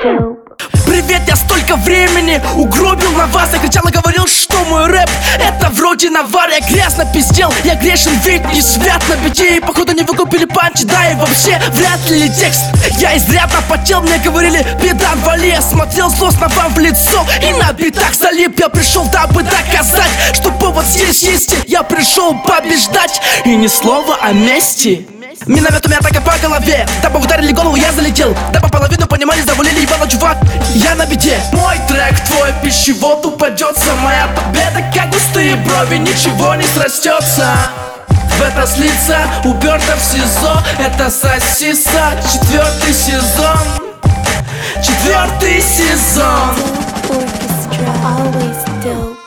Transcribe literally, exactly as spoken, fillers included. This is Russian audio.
dope. Привет, я столько времени угробил на вас. Я кричал и говорил, что мой рэп это вроде навар. Я грязно пиздел, я грешен, ведь не свят на бите. И походу не выкупили панчи, да и вообще вряд ли текст. Я изрядно потел, мне говорили, педан, вали. Я смотрел злостно вам в лицо и на битах залип. Я пришел, дабы доказать, что повод здесь есть. Я пришел побеждать, и ни слова о мести. Миномет у меня так и по голове. Дабы ударили голову, я залетел. Дабы половину понимали, завалили ебало, чувак. Я на беде. Мой трек, твой пищевод упадется. Моя победа, как густые брови, ничего не срастется. В это слиться, уперто в СИЗО. Это сосиса, четвертый сезон. Четвертый сезон. Orchestra, always dope.